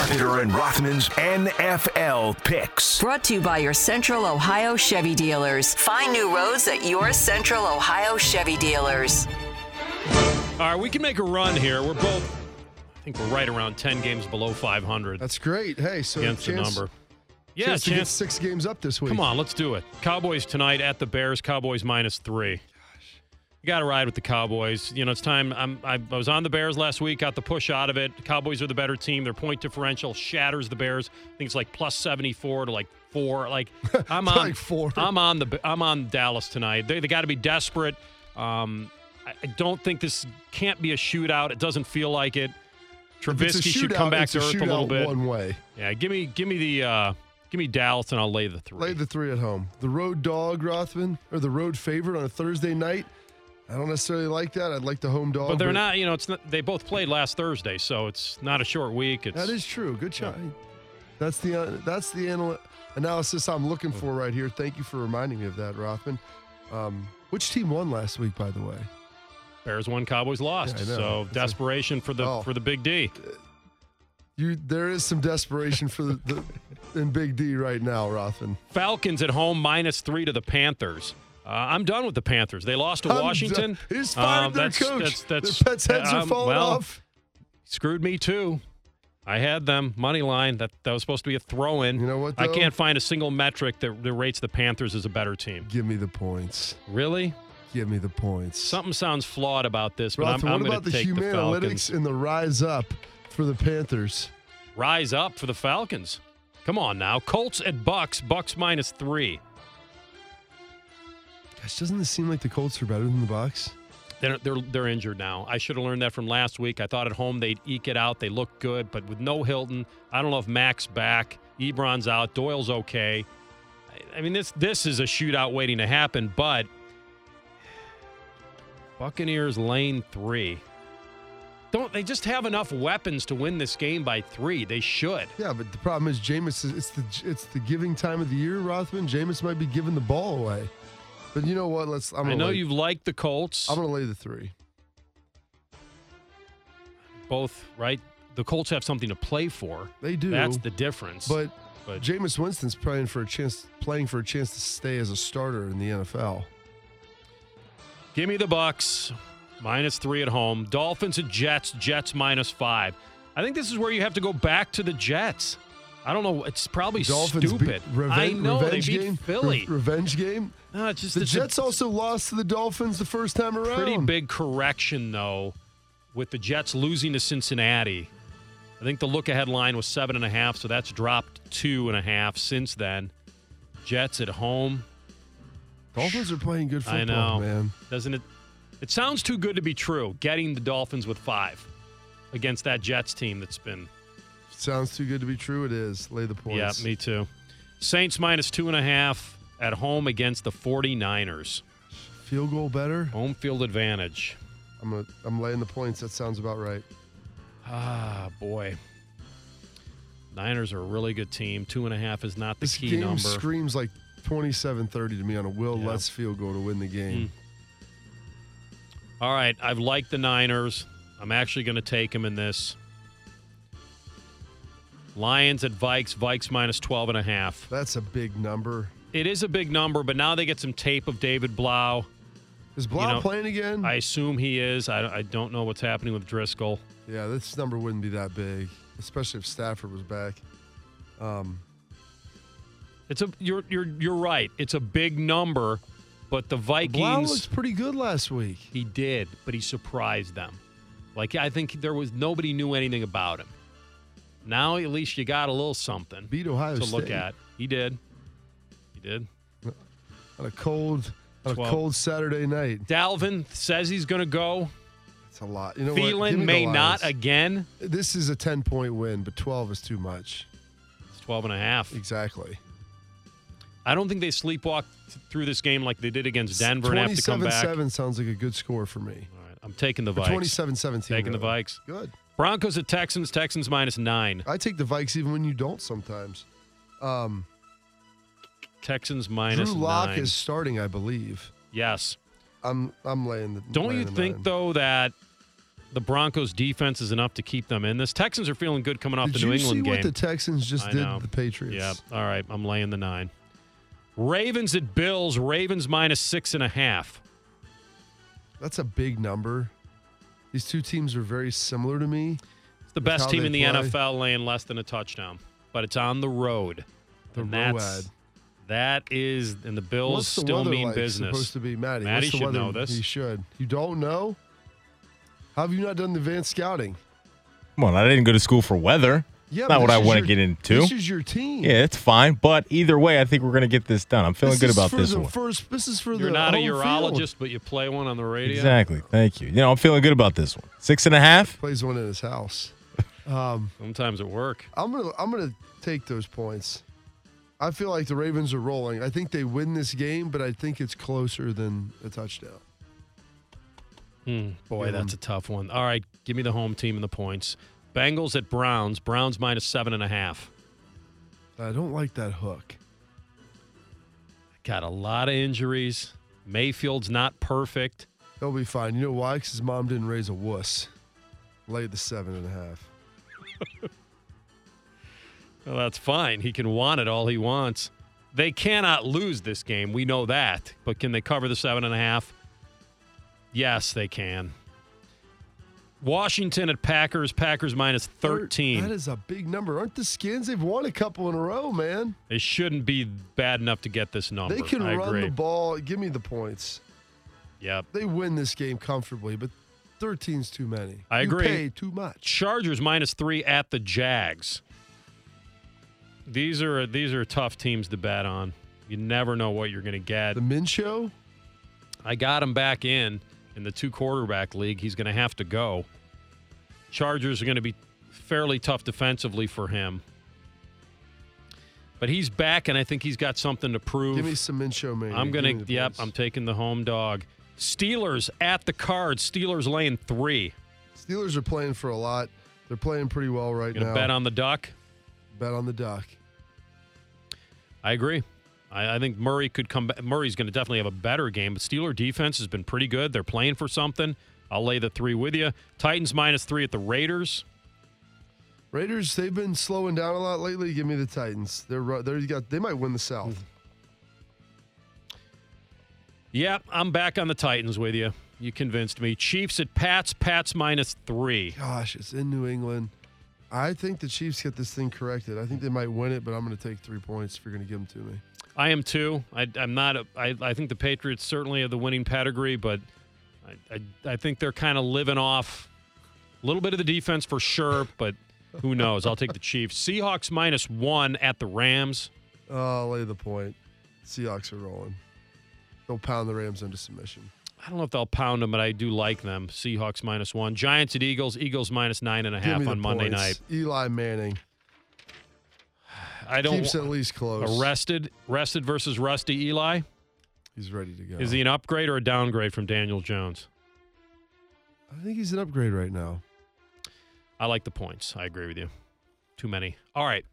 Carpenter and Rothman's NFL picks. Brought to you by your Central Ohio Chevy dealers. Find new roads at your Central Ohio Chevy dealers. All right, we can make a run here. We're both, I think we're right around 10 games below 500. That's great. Hey, so against the number. Yeah, chance to get 6 games up this week. Come on, let's do it. Cowboys tonight at the Bears. Cowboys -3. You got to ride with the Cowboys. You know, it's time. I was on the Bears last week, got the push out of it. The Cowboys are the better team. Their point differential shatters the Bears. I think it's like plus 74 to like 4. Like I'm on like 4. I'm on Dallas tonight. They got to be desperate. I don't think this can't be a shootout. It doesn't feel like it. Trubisky should come back to earth a little bit. One way. Yeah, give me Dallas and I'll lay the 3. Lay the 3 at home. The road dog, Rothman, or the road favorite on a Thursday night. I don't necessarily like that. I'd like the home dog. But they're not. You know, it's not. They both played last Thursday, so it's not a short week. That is true. Good shot. Yeah. That's the analysis I'm looking for right here. Thank you for reminding me of that, Rothman. Which team won last week, by the way? Bears won, Cowboys lost. Yeah, so desperation for the Big D. There is some desperation for the in Big D right now, Rothman. Falcons at home -3 to the Panthers. I'm done with the Panthers. They lost to Washington. He's fired their coach. Their pets' heads are falling off. Screwed me too. I had them money line. That was supposed to be a throw-in. You know what? Though? I can't find a single metric that rates the Panthers as a better team. Give me the points. Really? Give me the points. Something sounds flawed about this, but Rothman, I'm going to take the Falcons. What about the Humanalytics and the rise up for the Panthers? Rise up for the Falcons. Come on now. Colts at Bucks. Bucks -3. Gosh, doesn't this seem like the Colts are better than the Bucks? They're injured now. I should have learned that from last week. I thought at home they'd eke it out. They look good, but with no Hilton, I don't know if Mac's back. Ebron's out. Doyle's okay. I mean, this is a shootout waiting to happen, but Buccaneers lane 3. Don't they just have enough weapons to win this game by 3? They should. Yeah, but the problem is Jameis. It's the giving time of the year, Rothman. Jameis might be giving the ball away. But you know what? I know you've liked the Colts. I'm going to lay the 3. Both, right? The Colts have something to play for. They do. That's the difference. But Jameis Winston's playing for a chance to stay as a starter in the NFL. Give me the Bucks. -3 at home. Dolphins at Jets. Jets -5. I think this is where you have to go back to the Jets. I don't know. It's probably stupid. I know they beat Philly. Revenge game? No, it's just the Jets also lost to the Dolphins the first time around. Pretty big correction, though, with the Jets losing to Cincinnati. I think the look-ahead line was 7.5, so that's dropped 2.5 since then. Jets at home. Dolphins are playing good football, I know. Man. Doesn't it? It sounds too good to be true, getting the Dolphins with 5 against that Jets team that's been. Sounds too good to be true. It is. Lay the points. Yeah, me too. Saints -2.5 at home against the 49ers. Field goal better? Home field advantage. I'm laying the points. That sounds about right. Ah, boy. Niners are a really good team. 2.5 is not the key number. This game screams like 27-30 to me on a Will Lutz field goal to win the game. All right, I've liked the Niners. I'm actually going to take them in this. Lions at Vikes. Vikes -12.5. That's a big number. It is a big number, but now they get some tape of David Blau. Is Blau playing again? I assume he is. I don't know what's happening with Driscoll. Yeah, this number wouldn't be that big, especially if Stafford was back. You're right. It's a big number, but the Vikings. Blau looked pretty good last week. He did, but he surprised them. Like I think nobody knew anything about him. Now at least you got a little something. Beat Ohio State to look at. He did. On a cold Saturday night. Dalvin says he's going to go. That's a lot. You know Thielen what? may not again. This is a 10-point win, but 12 is too much. It's 12.5. Exactly. I don't think they sleepwalk through this game like they did against Denver and have to come back. 27-7 sounds like a good score for me. All right, I'm taking the Vikes. 27-17. Taking the Vikes. Good. Broncos at Texans. Texans -9. I take the Vikes even when you don't sometimes. Texans -9. Drew Lock is starting, I believe. Yes. I'm laying the. Don't you think though that the Broncos' defense is enough to keep them in this. Texans are feeling good coming off the New England Did you game. see what the Texans just I did know. to the Patriots? Yeah. All right. I'm laying the 9. Ravens at Bills. Ravens -6.5. That's a big number. These two teams are very similar to me. It's the best how team they in the play. NFL laying less than a touchdown, but it's on the road. The And Road. that is, and the Bills What's the still weather mean like business. supposed to be, Matty? Matty What's the should weather? know this. He should. You don't know? How have you not done the advanced scouting? Come on, I didn't go to school for weather. Yeah, Not but what this I is want to your- get into. This is your team. Yeah, it's fine. But either way, I think we're going to get this done. I'm feeling good about this one. This is for You're the not a home urologist, field. but you play one on the radio. Exactly. Thank you. I'm feeling good about this one. 6.5. Plays one in his house. Sometimes at work. I'm gonna take those points. I feel like the Ravens are rolling. I think they win this game, but I think it's closer than a touchdown. Boy, Give that's a them- tough one. All right, give me the home team and the points. Bengals at Browns. Browns -7.5. I don't like that hook. Got a lot of injuries. Mayfield's not perfect. He'll be fine. You know why? Because his mom didn't raise a wuss. Laid the 7.5. Well, that's fine. He can want it all he wants. They cannot lose this game. We know that. But can they cover the 7.5? Yes, they can. Washington at Packers. Packers -13. That is a big number. Aren't the Skins? They've won a couple in a row, man. They shouldn't be bad enough to get this number. They can I run agree. the ball. Give me the points. Yep. They win this game comfortably, but 13's too many. I You agree. pay too much. Chargers -3 at the Jags. These are tough teams to bet on. You never know what you're going to get. The Minshew? I got him back in the 2-quarterback league. He's going to have to go. Chargers are going to be fairly tough defensively for him. But he's back, and I think he's got something to prove. Give me some Minshew, man. I'm going to, I'm taking the home dog. Steelers at the Cards. Steelers laying 3. Steelers are playing for a lot. They're playing pretty well right Going now. to bet on the Duck? Bet on the Duck. I agree. I think Murray could come back. Murray's going to definitely have a better game, but Steeler defense has been pretty good. They're playing for something. I'll lay the 3 with you. Titans -3 at the Raiders. Raiders, they've been slowing down a lot lately. Give me the Titans. They might win the South. Yep, I'm back on the Titans with you. You convinced me. Chiefs at Pats. Pats -3. Gosh, it's in New England. I think the Chiefs get this thing corrected. I think they might win it, but I'm going to take 3 points if you're going to give them to me. I am too. I'm not. I think the Patriots certainly have the winning pedigree, but I think they're kind of living off a little bit of the defense for sure. But who knows? I'll take the Chiefs. Seahawks -1 at the Rams. Oh, I'll lay the point. Seahawks are rolling. They'll pound the Rams into submission. I don't know if they'll pound them, but I do like them. Seahawks -1. Giants at Eagles. Eagles -9.5 Give me the on Monday points. night. Eli Manning I don't. keeps at least close. Rested versus rusty Eli. He's ready to go. Is he an upgrade or a downgrade from Daniel Jones? I think he's an upgrade right now. I like the points. I agree with you. Too many. All right.